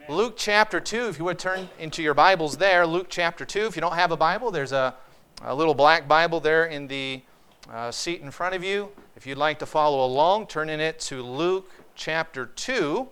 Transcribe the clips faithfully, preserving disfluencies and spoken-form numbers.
Luke chapter two, if you would turn into your Bibles there, Luke chapter two. If you don't have a Bible, there's a, a little black Bible there in the uh, seat in front of you. If you'd like to follow along, turn in it to Luke chapter two.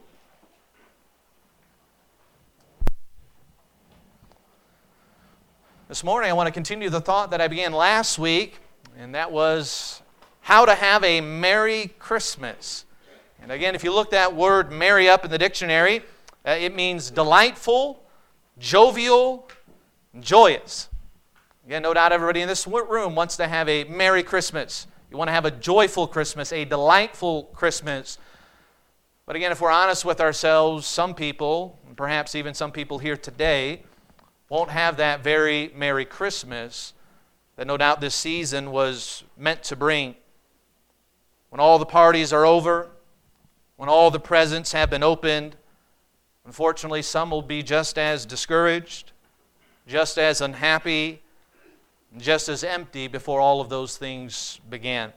This morning I want to continue the thought that I began last week, and that was how to have a Merry Christmas. And again, if you look that word merry up in the dictionary, uh, it means delightful, jovial, joyous. Again, no doubt everybody in this room wants to have a Merry Christmas. You want to have a joyful Christmas, a delightful Christmas. But again, if we're honest with ourselves, some people, perhaps even some people here today, won't have that very Merry Christmas that no doubt this season was meant to bring. When all the parties are over, when all the presents have been opened, unfortunately some will be just as discouraged, just as unhappy, just as empty before all of those things began.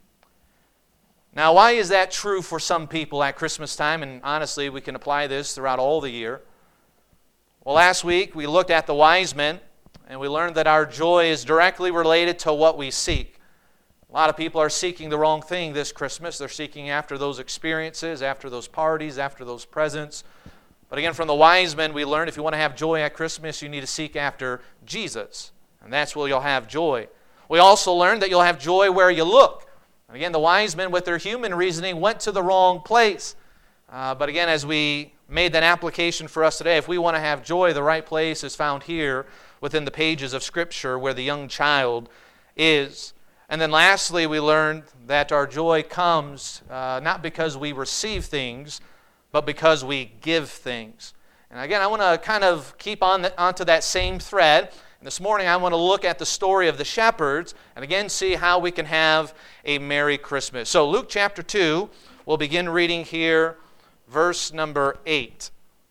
Now, why is that true for some people at Christmas time? And honestly, we can apply this throughout all the year. Well, last week we looked at the wise men, and we learned that our joy is directly related to what we seek. A lot of people are seeking the wrong thing this Christmas. They're seeking after those experiences, after those parties, after those presents. But again, from the wise men, we learned if you want to have joy at Christmas, you need to seek after Jesus. And that's where you'll have joy. We also learned that you'll have joy where you look. And again, the wise men, with their human reasoning, went to the wrong place. Uh, but again, as we made that application for us today, if we want to have joy, the right place is found here within the pages of Scripture where the young child is. And then lastly, we learned that our joy comes uh, not because we receive things, but because we give things. And again, I want to kind of keep on the, onto that same thread. And this morning, I want to look at the story of the shepherds and again see how we can have a Merry Christmas. So Luke chapter two, we'll begin reading here, verse number eight.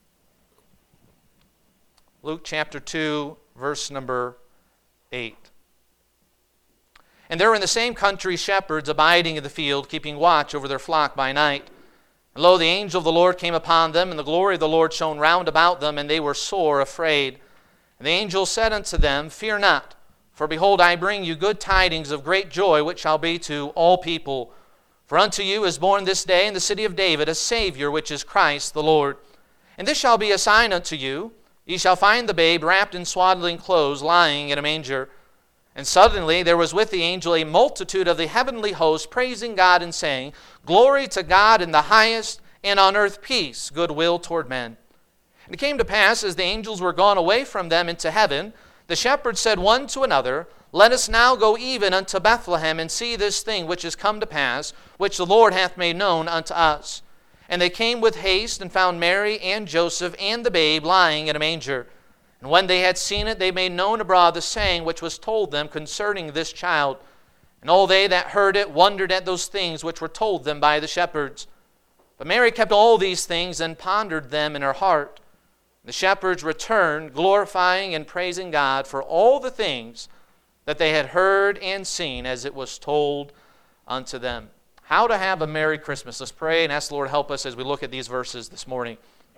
Luke chapter two, verse number eight. And there were in the same country shepherds abiding in the field, keeping watch over their flock by night. And lo, the angel of the Lord came upon them, and the glory of the Lord shone round about them, and they were sore afraid. And the angel said unto them, Fear not, for behold, I bring you good tidings of great joy, which shall be to all people. For unto you is born this day in the city of David a Savior, which is Christ the Lord. And this shall be a sign unto you. Ye shall find the babe wrapped in swaddling clothes, lying in a manger. And suddenly there was with the angel a multitude of the heavenly host, praising God and saying, Glory to God in the highest, and on earth peace, goodwill toward men. And it came to pass, as the angels were gone away from them into heaven, the shepherds said one to another, Let us now go even unto Bethlehem, and see this thing which is come to pass, which the Lord hath made known unto us. And they came with haste, and found Mary and Joseph and the babe lying in a manger. And when they had seen it, they made known abroad the saying which was told them concerning this child. And all they that heard it wondered at those things which were told them by the shepherds. But Mary kept all these things and pondered them in her heart. The shepherds returned, glorifying and praising God for all the things that they had heard and seen as it was told unto them. How to have a Merry Christmas. Let's pray and ask the Lord to help us as we look at these verses this morning.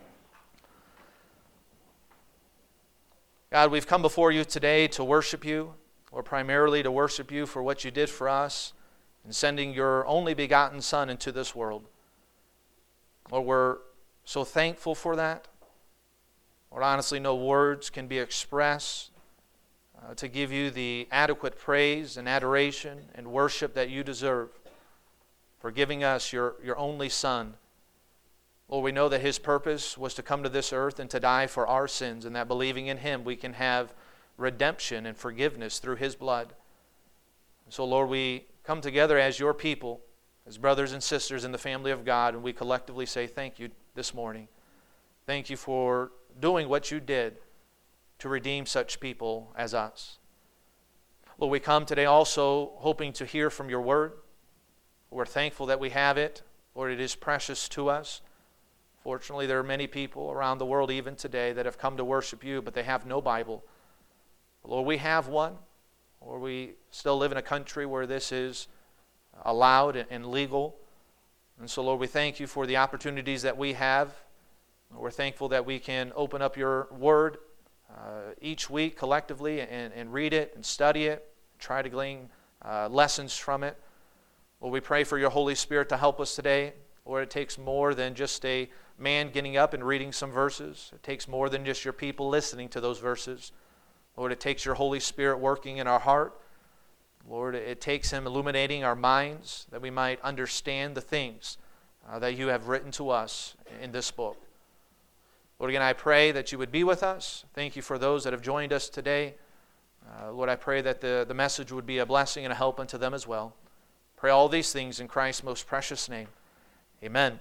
God, we've come before you today to worship you, or primarily to worship you for what you did for us in sending your only begotten Son into this world. Lord, we're so thankful for that. Lord, honestly, no words can be expressed uh, to give you the adequate praise and adoration and worship that you deserve for giving us your, your only Son. Lord, we know that His purpose was to come to this earth and to die for our sins, and that believing in Him we can have redemption and forgiveness through His blood. So, Lord, we come together as your people, as brothers and sisters in the family of God, and we collectively say thank you this morning. Thank you for doing what you did to redeem such people as us. Lord, we come today also hoping to hear from your word. We're thankful that we have it. Lord, it is precious to us. Fortunately, there are many people around the world even today that have come to worship you, but they have no Bible. Lord, we have one, or we still live in a country where this is allowed and legal. And so, Lord, we thank you for the opportunities that we have We're thankful that we can open up your word uh, each week collectively and, and read it and study it, try to glean uh, lessons from it. Lord, we pray for your Holy Spirit to help us today. Lord, it takes more than just a man getting up and reading some verses. It takes more than just your people listening to those verses. Lord, it takes your Holy Spirit working in our heart. Lord, it takes Him illuminating our minds that we might understand the things uh, that you have written to us in this book. Lord, again, I pray that you would be with us. Thank you for those that have joined us today. Uh, Lord, I pray that the, the message would be a blessing and a help unto them as well. Pray all these things in Christ's most precious name. Amen.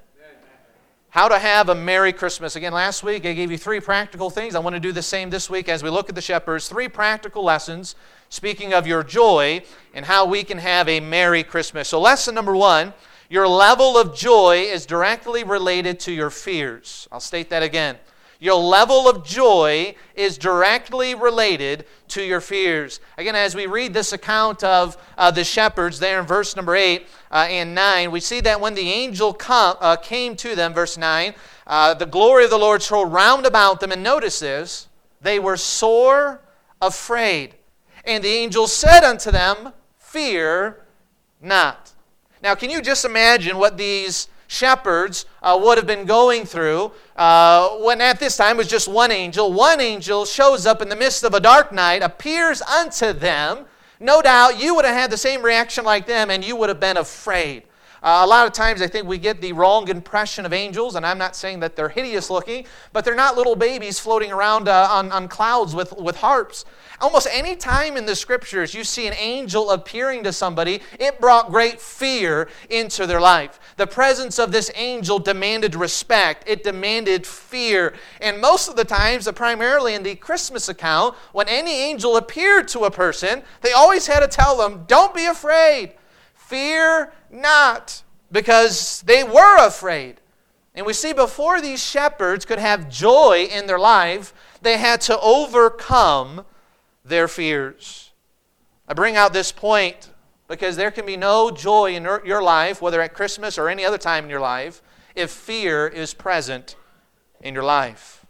How to have a Merry Christmas. Again, last week I gave you three practical things. I want to do the same this week as we look at the shepherds. Three practical lessons speaking of your joy and how we can have a Merry Christmas. So lesson number one, your level of joy is directly related to your fears. I'll state that again. Your level of joy is directly related to your fears. Again, as we read this account of uh, the shepherds there in verse number eight uh, and nine, we see that when the angel come, uh, came to them, verse nine, uh, the glory of the Lord shone round about them. And notice this, they were sore afraid. And the angel said unto them, fear not. Now, can you just imagine what these shepherds uh, would have been going through uh, when at this time was just one angel. One angel shows up in the midst of a dark night, appears unto them. No doubt you would have had the same reaction like them, and you would have been afraid. Uh, a lot of times I think we get the wrong impression of angels, and I'm not saying that they're hideous looking, but they're not little babies floating around uh, on, on clouds with, with harps. Almost any time in the Scriptures you see an angel appearing to somebody, it brought great fear into their life. The presence of this angel demanded respect. It demanded fear. And most of the times, primarily in the Christmas account, when any angel appeared to a person, they always had to tell them, don't be afraid. Fear not, because they were afraid. And we see before these shepherds could have joy in their life, they had to overcome their fears. I bring out this point because there can be no joy in your life, whether at Christmas or any other time in your life, if fear is present in your life.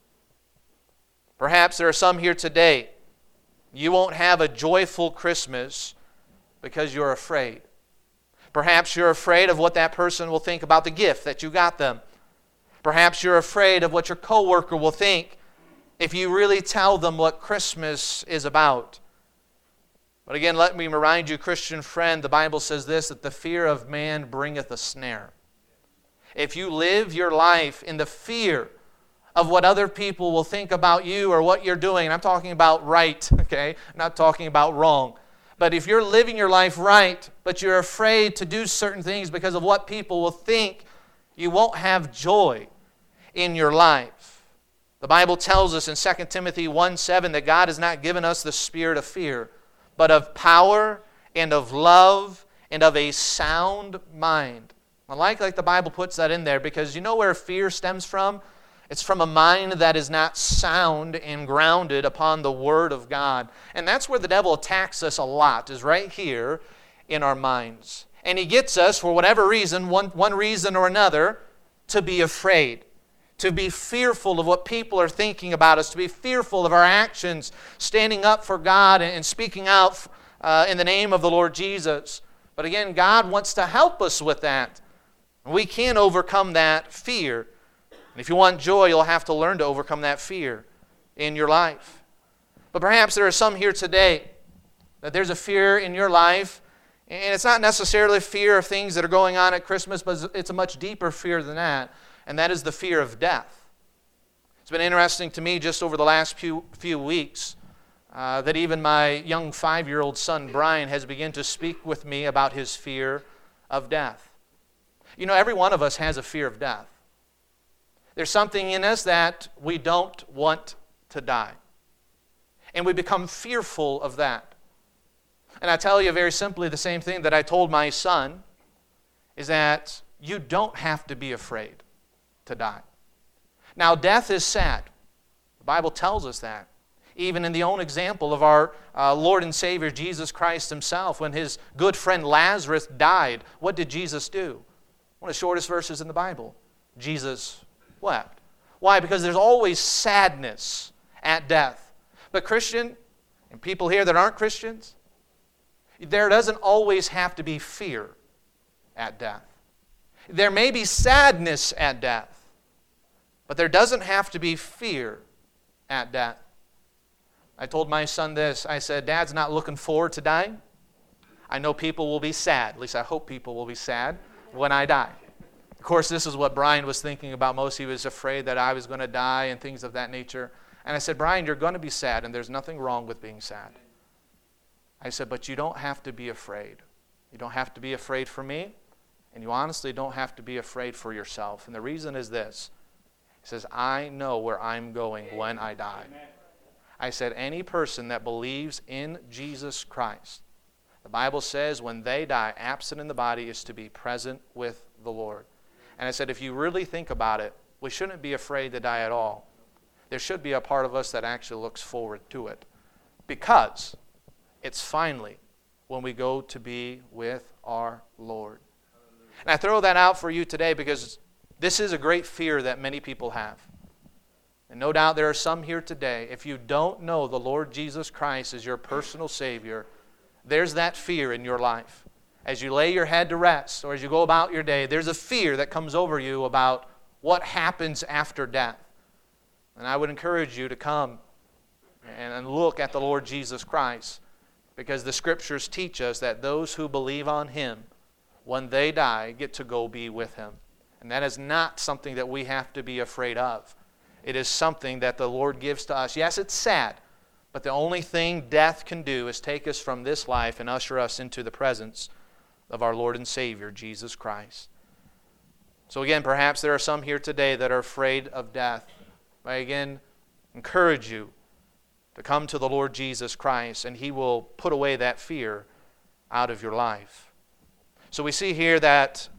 Perhaps there are some here today, you won't have a joyful Christmas because you're afraid. Perhaps you're afraid of what that person will think about the gift that you got them. Perhaps you're afraid of what your coworker will think if you really tell them what Christmas is about. But again, let me remind you, Christian friend, the Bible says this, that the fear of man bringeth a snare. If you live your life in the fear of what other people will think about you or what you're doing, and I'm talking about right, okay? I'm not talking about wrong. But if you're living your life right, but you're afraid to do certain things because of what people will think, you won't have joy in your life. The Bible tells us in Second Timothy one seven that God has not given us the spirit of fear, but of power and of love and of a sound mind. I like, like the Bible puts that in there because you know where fear stems from? It's from a mind that is not sound and grounded upon the Word of God. And that's where the devil attacks us a lot, is right here in our minds. And he gets us, for whatever reason, one, one reason or another, to be afraid, to be fearful of what people are thinking about us, to be fearful of our actions, standing up for God and speaking out uh, in the name of the Lord Jesus. But again, God wants to help us with that. We can overcome that fear. And if you want joy, you'll have to learn to overcome that fear in your life. But perhaps there are some here today that there's a fear in your life, and it's not necessarily fear of things that are going on at Christmas, but it's a much deeper fear than that, and that is the fear of death. It's been interesting to me just over the last few, few weeks uh, that even my young five-year-old son, Brian, has begun to speak with me about his fear of death. You know, every one of us has a fear of death. There's something in us that we don't want to die. And we become fearful of that. And I tell you very simply the same thing that I told my son, is that you don't have to be afraid to die. Now, death is sad. The Bible tells us that. Even in the own example of our uh, Lord and Savior Jesus Christ himself, when his good friend Lazarus died, what did Jesus do? One of the shortest verses in the Bible. Jesus wept. Why? Because there's always sadness at death. But Christian, and people here that aren't Christians, there doesn't always have to be fear at death. There may be sadness at death, but there doesn't have to be fear at death. I told my son this. I said, Dad's not looking forward to dying. I know people will be sad. At least I hope people will be sad when I die. Of course, this is what Brian was thinking about most. He was afraid that I was going to die and things of that nature. And I said, Brian, you're going to be sad, and there's nothing wrong with being sad. I said, but you don't have to be afraid. You don't have to be afraid for me, and you honestly don't have to be afraid for yourself. And the reason is this. He says, I know where I'm going when I die. I said, any person that believes in Jesus Christ, the Bible says when they die, absent in the body is to be present with the Lord. And I said, if you really think about it, we shouldn't be afraid to die at all. There should be a part of us that actually looks forward to it. Because it's finally when we go to be with our Lord. And I throw that out for you today because this is a great fear that many people have. And no doubt there are some here today, if you don't know the Lord Jesus Christ as your personal Savior, there's that fear in your life. As you lay your head to rest or as you go about your day, there's a fear that comes over you about what happens after death. And I would encourage you to come and look at the Lord Jesus Christ, because the Scriptures teach us that those who believe on Him, when they die, get to go be with Him. And that is not something that we have to be afraid of. It is something that the Lord gives to us. Yes, it's sad, but the only thing death can do is take us from this life and usher us into the presence of our Lord and Savior, Jesus Christ. So again, perhaps there are some here today that are afraid of death. I again encourage you to come to the Lord Jesus Christ, and He will put away that fear out of your life. So we see here that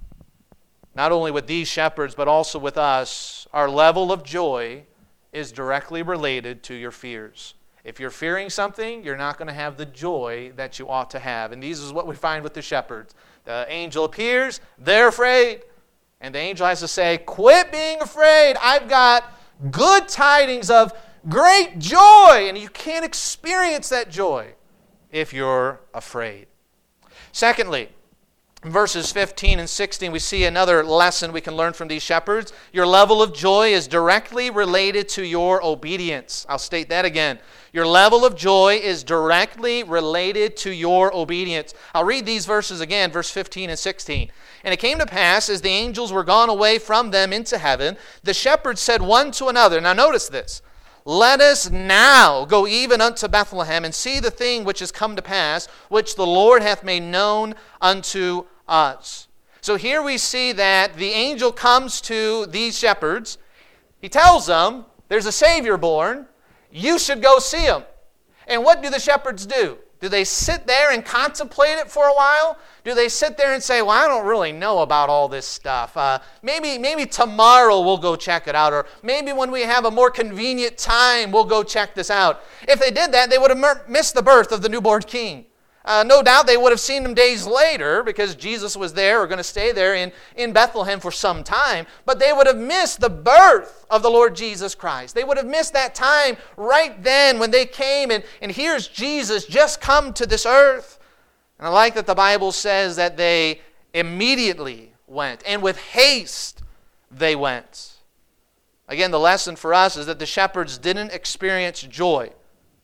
not only with these shepherds, but also with us, our level of joy is directly related to your fears. If you're fearing something, you're not going to have the joy that you ought to have. And these is what we find with the shepherds. The angel appears, they're afraid. And the angel has to say, quit being afraid. I've got good tidings of great joy. And you can't experience that joy if you're afraid. Secondly, in verses fifteen and sixteen, we see another lesson we can learn from these shepherds. Your level of joy is directly related to your obedience. I'll state that again. Your level of joy is directly related to your obedience. I'll read these verses again, verse fifteen and sixteen. And it came to pass, as the angels were gone away from them into heaven, the shepherds said one to another. Now notice this. Let us now go even unto Bethlehem and see the thing which is come to pass, which the Lord hath made known unto us. So here we see that the angel comes to these shepherds. He tells them, there's a Savior born. You should go see him. And what do the shepherds do? Do they sit there and contemplate it for a while? Do they sit there and say, well, I don't really know about all this stuff. Uh, maybe, maybe tomorrow we'll go check it out. Or maybe when we have a more convenient time, we'll go check this out. If they did that, they would have missed the birth of the newborn king. Uh, no doubt they would have seen him days later because Jesus was there or going to stay there in, in Bethlehem for some time. But they would have missed the birth of the Lord Jesus Christ. They would have missed that time right then when they came and, and here's Jesus just come to this earth. And I like that the Bible says that they immediately went, and with haste they went. Again, the lesson for us is that the shepherds didn't experience joy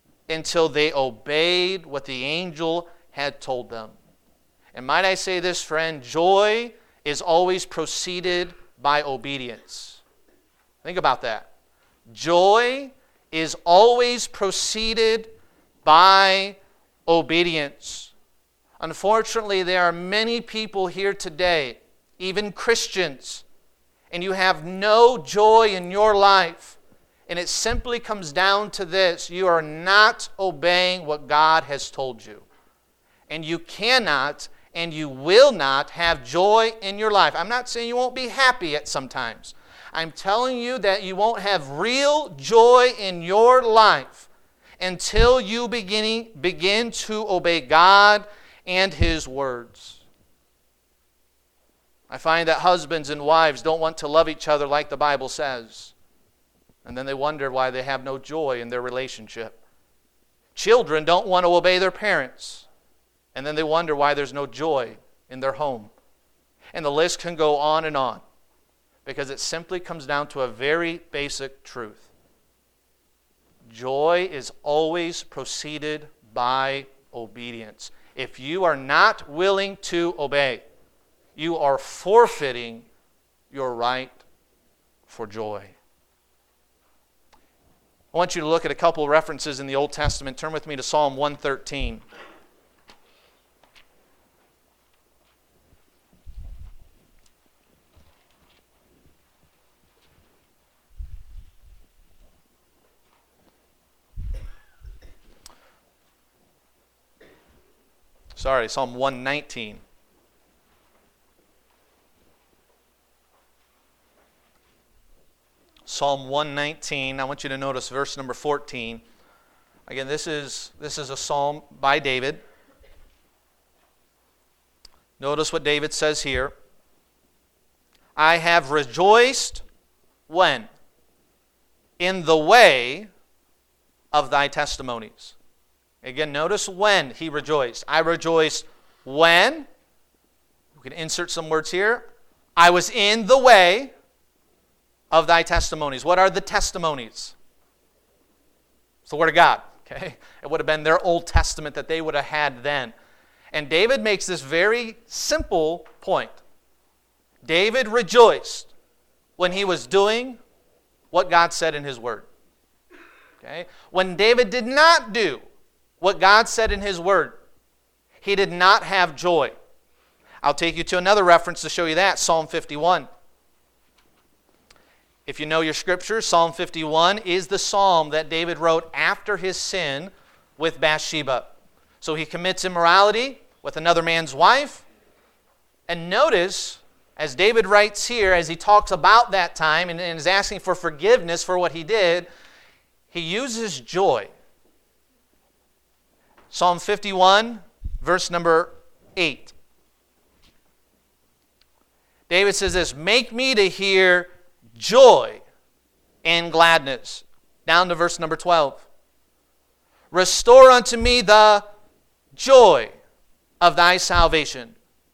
until they obeyed what the angel had told them. And might I say this, friend, joy is always preceded by obedience. Think about that. Joy is always preceded by obedience. Unfortunately, there are many people here today, even Christians, and you have no joy in your life. And it simply comes down to this. You are not obeying what God has told you. And you cannot and you will not have joy in your life. I'm not saying you won't be happy at some times. I'm telling you that you won't have real joy in your life until you begin, begin to obey God and His words. I find that husbands and wives don't want to love each other like the Bible says. and then they wonder why they have no joy in their relationship. Children don't want to obey their parents, and then they wonder why there's no joy in their home. And the list can go on and on, because it simply comes down to a very basic truth. Joy is always preceded by obedience. If you are not willing to obey, you are forfeiting your right for joy. I want you to look at a couple of references in the Old Testament. Turn with me to Psalm one thirteen. Sorry, Psalm one nineteen. Psalm one nineteen. I want you to notice verse number fourteen. Again, this is this is a psalm by David. Notice what David says here. I have rejoiced when? In the way of thy testimonies. Again, notice when he rejoiced. I rejoiced when, we can insert some words here, I was in the way of thy testimonies. What are the testimonies? It's the Word of God. Okay? It would have been their Old Testament that they would have had then. And David makes this very simple point. David rejoiced when he was doing what God said in His Word. Okay? When David did not do what God said in His Word, he did not have joy. I'll take you to another reference to show you that, Psalm fifty-one. If you know your scripture, Psalm fifty-one is the psalm that David wrote after his sin with Bathsheba. So he commits immorality with another man's wife. And notice, as David writes here, as he talks about that time and is asking for forgiveness for what he did, he uses joy. Psalm fifty-one, verse number eight. David says this, make me to hear joy and gladness. Down to verse number twelve. Restore unto me the joy of thy salvation.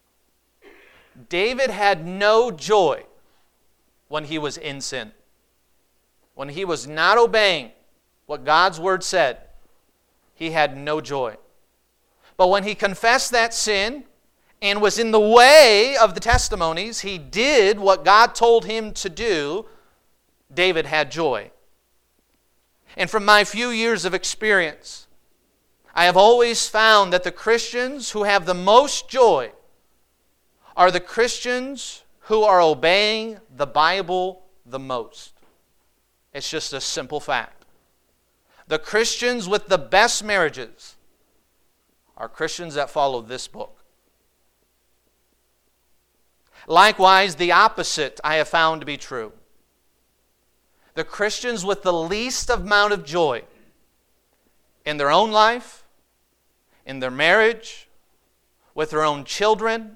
David had no joy when he was in sin. When he was not obeying what God's Word said, he had no joy. But when he confessed that sin and was in the way of the testimonies, he did what God told him to do, David had joy. And from my few years of experience, I have always found that the Christians who have the most joy are the Christians who are obeying the Bible the most. It's just a simple fact. The Christians with the best marriages are Christians that follow this book. Likewise, the opposite I have found to be true. The Christians with the least amount of joy in their own life, in their marriage, with their own children,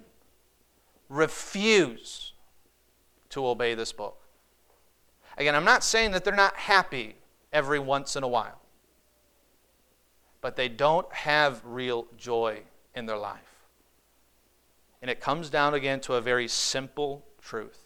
refuse to obey this book. Again, I'm not saying that they're not happy every once in a while, but they don't have real joy in their life. And it comes down again to a very simple truth.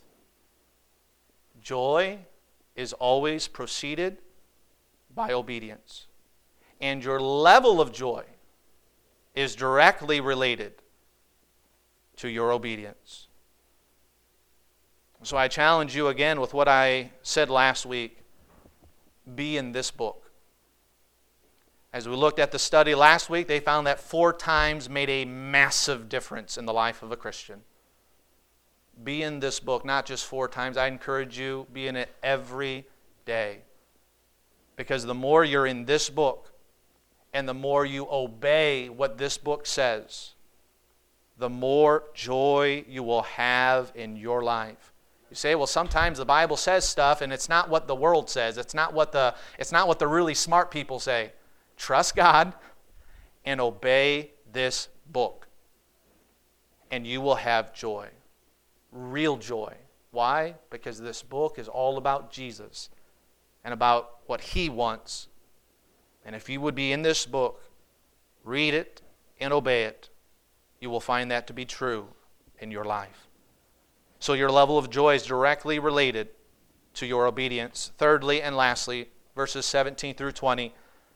Joy is always preceded by obedience. And your level of joy is directly related to your obedience. So I challenge you again with what I said last week. Be in this book. As we looked at the study last week, they found that four times made a massive difference in the life of a Christian. Be in this book, not just four times. I encourage you, be in it every day. Because the more you're in this book, and the more you obey what this book says, the more joy you will have in your life. You say, well, sometimes the Bible says stuff and it's not what the world says. It's not what the, it's not what the really smart people say. Trust God and obey this book. And you will have joy. Real joy. Why? Because this book is all about Jesus. and about what He wants. And if you would be in this book, read it and obey it, you will find that to be true in your life. So your level of joy is directly related to your obedience. Thirdly and lastly, verses seventeen through twenty,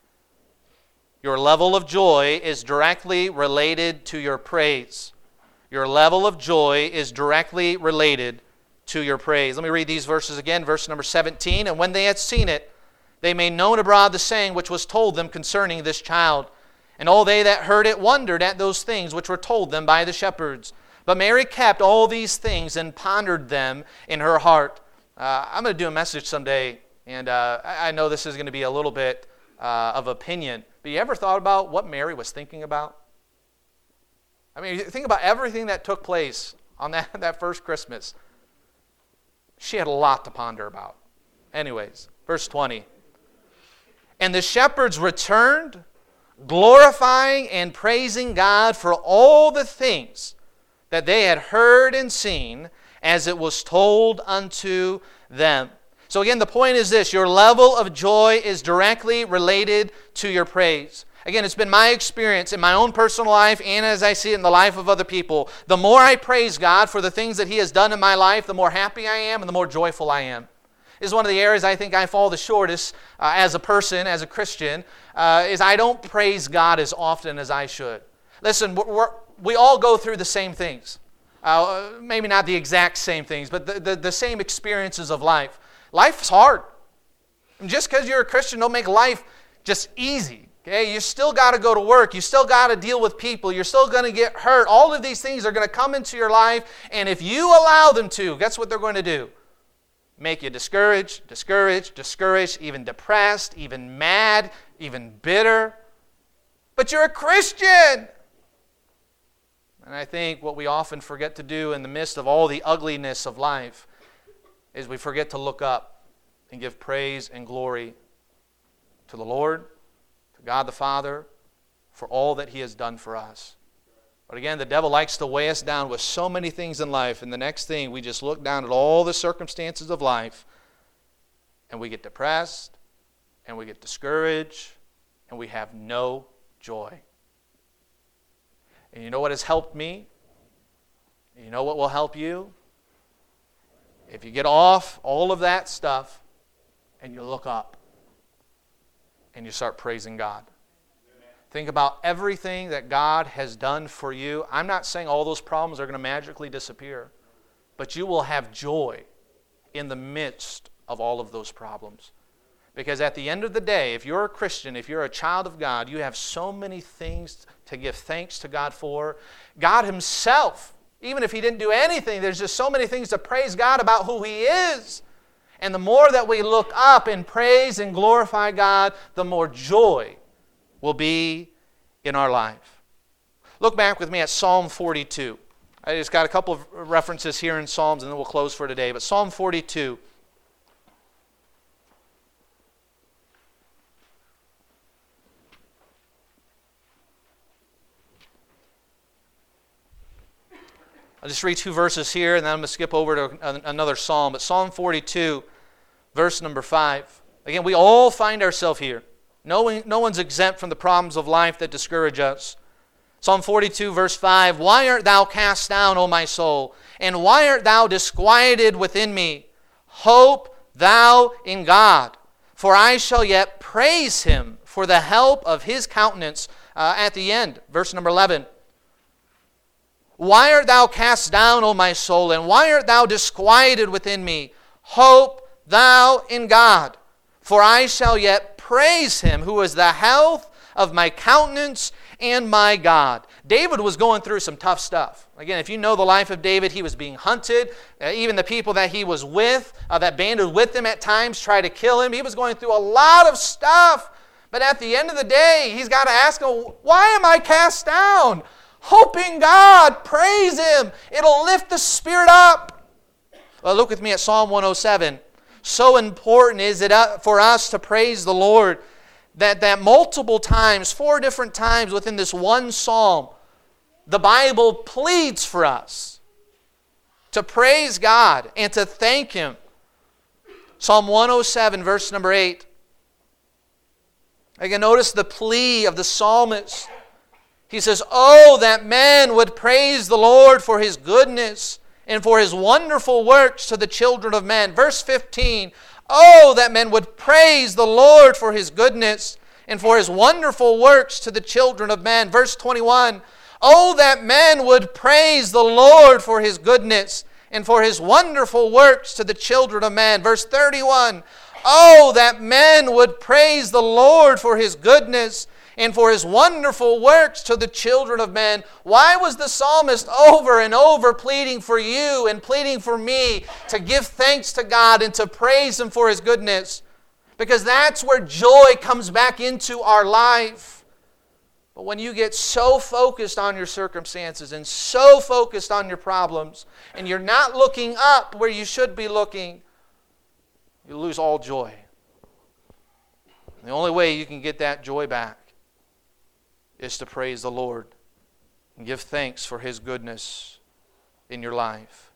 your level of joy is directly related to your praise. Your level of joy is directly related to your praise. Let me read these verses again. Verse number seventeen, and when they had seen it, they made known abroad the saying which was told them concerning this child. And all they that heard it wondered at those things which were told them by the shepherds. But Mary kept all these things and pondered them in her heart. Uh, I'm going to do a message someday, and uh, I know this is going to be a little bit uh, of opinion, but you ever thought about what Mary was thinking about? I mean, think about everything that took place on that, that first Christmas. She had a lot to ponder about. Anyways, verse twenty. And the shepherds returned, glorifying and praising God for all the things that they had heard and seen as it was told unto them. So again, the point is this: your level of joy is directly related to your praise. Again, it's been my experience in my own personal life and as I see it in the life of other people. The more I praise God for the things that He has done in my life, the more happy I am and the more joyful I am. This is one of the areas I think I fall the shortest uh, as a person, as a Christian, uh, is I don't praise God as often as I should. Listen, we're, we're, we all go through the same things. Uh, maybe not the exact same things, but the, the, the same experiences of life. Life's hard. And just because you're a Christian don't make life just easy. Okay? You still got to go to work. You still got to deal with people. You're still going to get hurt. All of these things are going to come into your life, and if you allow them to, guess what they're going to do? Make you discouraged, discouraged, discouraged, even depressed, even mad, even bitter. But you're a Christian. And I think what we often forget to do in the midst of all the ugliness of life is we forget to look up and give praise and glory to the Lord, to God the Father, for all that He has done for us. But again, the devil likes to weigh us down with so many things in life, and the next thing, we just look down at all the circumstances of life, and we get depressed, and we get discouraged, and we have no joy. And you know what has helped me? You know what will help you? If you get off all of that stuff, and you look up, and you start praising God. Think about everything that God has done for you. I'm not saying all those problems are going to magically disappear, but you will have joy in the midst of all of those problems. Because at the end of the day, if you're a Christian, if you're a child of God, you have so many things to give thanks to God for. God Himself, even if He didn't do anything, there's just so many things to praise God about who He is. And the more that we look up and praise and glorify God, the more joy will be in our life. Look back with me at Psalm forty-two. I just got a couple of references here in Psalms and then we'll close for today. But Psalm forty-two. I'll just read two verses here and then I'm going to skip over to another psalm. But Psalm forty-two, verse number five. Again, we all find ourselves here. No, one, no one's exempt from the problems of life that discourage us. Psalm forty-two, verse five. Why art thou cast down, O my soul? And why art thou disquieted within me? Hope thou in God, for I shall yet praise Him for the help of His countenance. Uh, at the end, verse number eleven. Why art thou cast down, O my soul? And why art thou disquieted within me? Hope thou in God, for I shall yet praise Him, who is the health of my countenance and my God. David was going through some tough stuff. Again, if you know the life of David, he was being hunted. Uh, even the people that he was with, uh, that banded with him at times, tried to kill him. He was going through a lot of stuff. But at the end of the day, he's got to ask him, why am I cast down? Hope in God. Praise Him. It'll lift the spirit up. Well, look with me at Psalm one oh seven. So important is it for us to praise the Lord that, that multiple times, four different times within this one psalm, the Bible pleads for us to praise God and to thank Him Psalm one oh seven, verse number eight. Again, notice the plea of the psalmist. He says, "Oh, that man would praise the Lord for His goodness and for His wonderful works to the children of men." Verse fifteen, "Oh, that men would praise the Lord for His goodness and for His wonderful works to the children of men." Verse twenty-one, "Oh, that men would praise the Lord for His goodness and for His wonderful works to the children of men." Verse thirty-one, "Oh, that men would praise the Lord for His goodness and for His wonderful works to the children of men." Why was the psalmist over and over pleading for you and pleading for me to give thanks to God and to praise Him for His goodness? Because that's where joy comes back into our life. But when you get so focused on your circumstances and so focused on your problems, and you're not looking up where you should be looking, you lose all joy. The only way you can get that joy back is to praise the Lord and give thanks for His goodness in your life.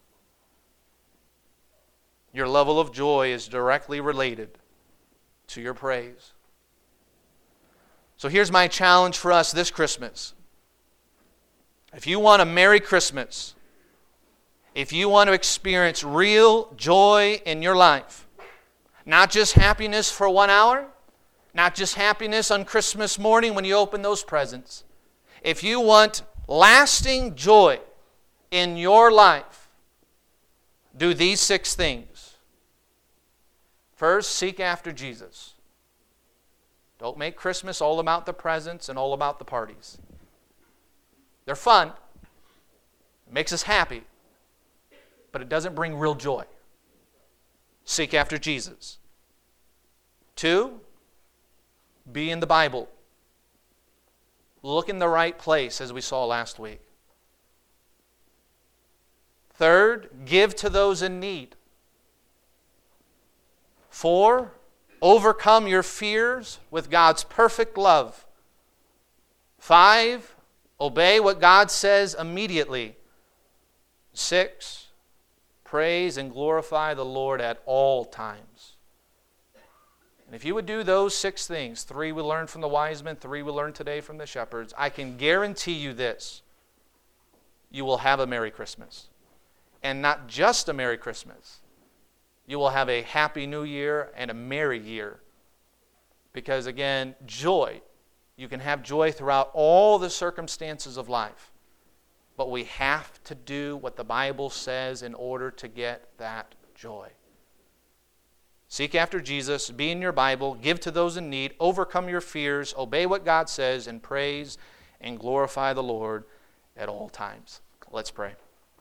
Your level of joy is directly related to your praise. So here's my challenge for us this Christmas. If you want a Merry Christmas, if you want to experience real joy in your life, not just happiness for one hour, not just happiness on Christmas morning when you open those presents. If you want lasting joy in your life, do these six things. First, seek after Jesus. Don't make Christmas all about the presents and all about the parties. They're fun. It makes us happy. But it doesn't bring real joy. Seek after Jesus. Two, be in the Bible. Look in the right place, as we saw last week. Third, give to those in need. Four, overcome your fears with God's perfect love. Five, obey what God says immediately. Six, praise and glorify the Lord at all times. And if you would do those six things, three we learned from the wise men, three we learned today from the shepherds, I can guarantee you this: you will have a Merry Christmas. And not just a Merry Christmas. You will have a Happy New Year and a Merry Year. Because again, joy, you can have joy throughout all the circumstances of life. But we have to do what the Bible says in order to get that joy. Seek after Jesus, be in your Bible, give to those in need, overcome your fears, obey what God says, and praise and glorify the Lord at all times. Let's pray.